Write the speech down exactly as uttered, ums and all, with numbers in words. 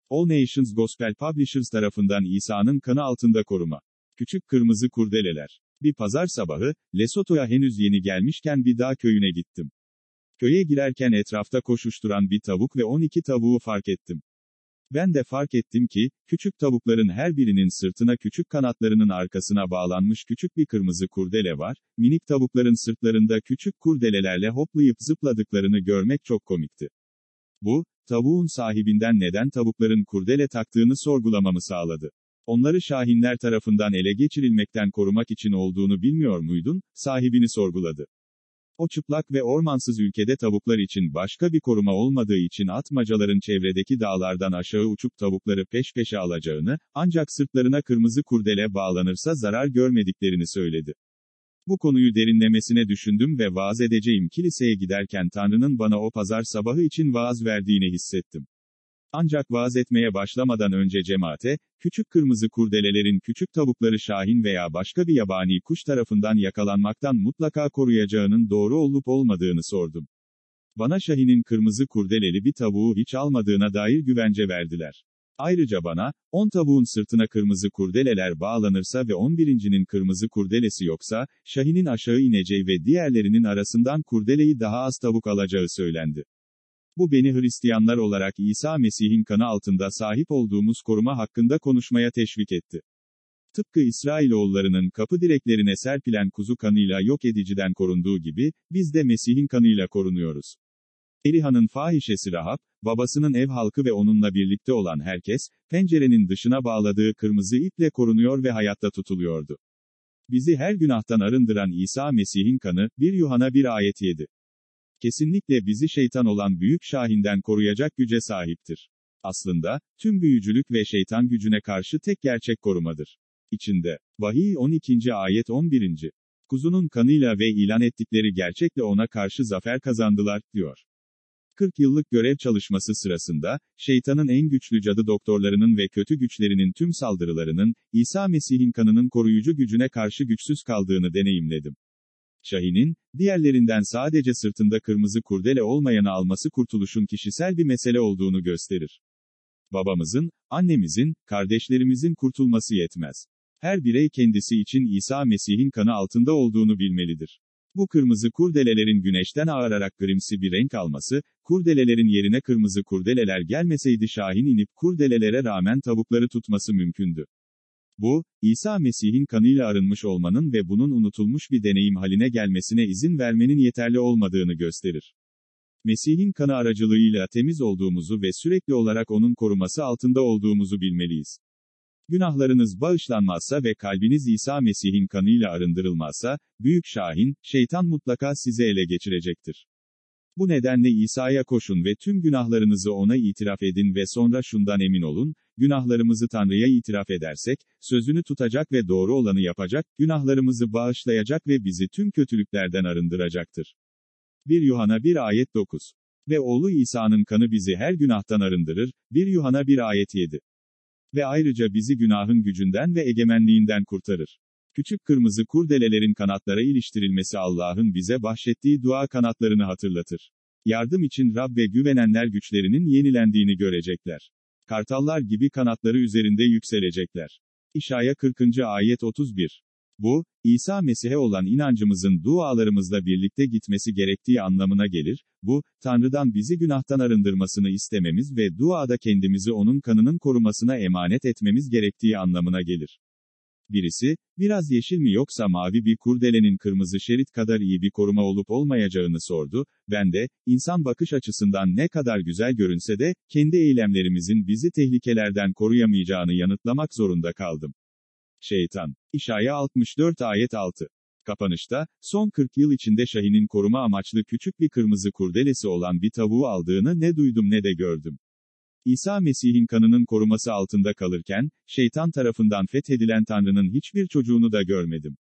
All Nations Gospel Publishers tarafından İsa'nın kanı altında koruma. Küçük kırmızı kurdeleler. Bir pazar sabahı, Lesotho'ya henüz yeni gelmişken bir dağ köyüne gittim. Köye girerken etrafta koşuşturan bir tavuk ve on iki tavuğu fark ettim. Ben de fark ettim ki, küçük tavukların her birinin sırtına küçük kanatlarının arkasına bağlanmış küçük bir kırmızı kurdele var, minik tavukların sırtlarında küçük kurdelelerle hoplayıp zıpladıklarını görmek çok komikti. Bu, tavuğun sahibinden neden tavukların kurdele taktığını sorgulamamı sağladı. Onları şahinler tarafından ele geçirilmekten korumak için olduğunu bilmiyor muydun? Sahibini sorguladı. O çıplak ve ormansız ülkede tavuklar için başka bir koruma olmadığı için atmacaların çevredeki dağlardan aşağı uçup tavukları peş peşe alacağını, ancak sırtlarına kırmızı kurdele bağlanırsa zarar görmediklerini söyledi. Bu konuyu derinlemesine düşündüm ve vaaz edeceğim kiliseye giderken Tanrı'nın bana o pazar sabahı için vaaz verdiğini hissettim. Ancak vaaz etmeye başlamadan önce cemaate, küçük kırmızı kurdelelerin küçük tavukları şahin veya başka bir yabani kuş tarafından yakalanmaktan mutlaka koruyacağının doğru olup olmadığını sordum. Bana şahinin kırmızı kurdeleli bir tavuğu hiç almadığına dair güvence verdiler. Ayrıca bana, on tavuğun sırtına kırmızı kurdeleler bağlanırsa ve on birincinin kırmızı kurdelesi yoksa, şahinin aşağı ineceği ve diğerlerinin arasından kurdeleyi daha az tavuk alacağı söylendi. Bu beni Hristiyanlar olarak İsa Mesih'in kanı altında sahip olduğumuz koruma hakkında konuşmaya teşvik etti. Tıpkı İsrailoğullarının kapı direklerine serpilen kuzu kanıyla yok ediciden korunduğu gibi, biz de Mesih'in kanıyla korunuyoruz. Eriha'nın fahişesi Rahab, babasının ev halkı ve onunla birlikte olan herkes, pencerenin dışına bağladığı kırmızı iple korunuyor ve hayatta tutuluyordu. Bizi her günahtan arındıran İsa Mesih'in kanı, bir Yuhanna bir ayet yedi. Kesinlikle bizi şeytan olan büyük şahinden koruyacak güce sahiptir. Aslında, tüm büyücülük ve şeytan gücüne karşı tek gerçek korumadır. İçinde, Vahiy on ikinci ayet on birinci Kuzunun kanıyla ve ilan ettikleri gerçekle ona karşı zafer kazandılar, diyor. kırk yıllık görev çalışması sırasında, şeytanın en güçlü cadı doktorlarının ve kötü güçlerinin tüm saldırılarının, İsa Mesih'in kanının koruyucu gücüne karşı güçsüz kaldığını deneyimledim. Şahinin, diğerlerinden sadece sırtında kırmızı kurdele olmayanı alması kurtuluşun kişisel bir mesele olduğunu gösterir. Babamızın, annemizin, kardeşlerimizin kurtulması yetmez. Her birey kendisi için İsa Mesih'in kanı altında olduğunu bilmelidir. Bu kırmızı kurdelelerin güneşten ağararak grimsi bir renk alması, kurdelelerin yerine kırmızı kurdeleler gelmeseydi şahin inip kurdelelere rağmen tavukları tutması mümkündü. Bu, İsa Mesih'in kanıyla arınmış olmanın ve bunun unutulmuş bir deneyim haline gelmesine izin vermenin yeterli olmadığını gösterir. Mesih'in kanı aracılığıyla temiz olduğumuzu ve sürekli olarak onun koruması altında olduğumuzu bilmeliyiz. Günahlarınız bağışlanmazsa ve kalbiniz İsa Mesih'in kanıyla arındırılmazsa, büyük şahin, şeytan mutlaka sizi ele geçirecektir. Bu nedenle İsa'ya koşun ve tüm günahlarınızı ona itiraf edin ve sonra şundan emin olun, günahlarımızı Tanrı'ya itiraf edersek, sözünü tutacak ve doğru olanı yapacak, günahlarımızı bağışlayacak ve bizi tüm kötülüklerden arındıracaktır. bir Yuhanna bir ayet dokuz Ve oğlu İsa'nın kanı bizi her günahtan arındırır, bir Yuhanna bir ayet yedi Ve ayrıca bizi günahın gücünden ve egemenliğinden kurtarır. Küçük kırmızı kurdelelerin kanatlara iliştirilmesi Allah'ın bize bahşettiği dua kanatlarını hatırlatır. Yardım için Rab'be güvenenler güçlerinin yenilendiğini görecekler. Kartallar gibi kanatları üzerinde yükselecekler. İşaya kırkıncı ayet otuz bir Bu, İsa Mesih'e olan inancımızın dualarımızla birlikte gitmesi gerektiği anlamına gelir, bu, Tanrı'dan bizi günahtan arındırmasını istememiz ve duada kendimizi onun kanının korumasına emanet etmemiz gerektiği anlamına gelir. Birisi, biraz yeşil mi yoksa mavi bir kurdelenin kırmızı şerit kadar iyi bir koruma olup olmayacağını sordu, ben de, insan bakış açısından ne kadar güzel görünse de, kendi eylemlerimizin bizi tehlikelerden koruyamayacağını yanıtlamak zorunda kaldım. Şeytan. İşaya altmış dört ayet altı Kapanışta, son kırk yıl içinde şahinin koruma amaçlı küçük bir kırmızı kurdelesi olan bir tavuğu aldığını ne duydum ne de gördüm. İsa Mesih'in kanının koruması altında kalırken, şeytan tarafından fethedilen Tanrı'nın hiçbir çocuğunu da görmedim.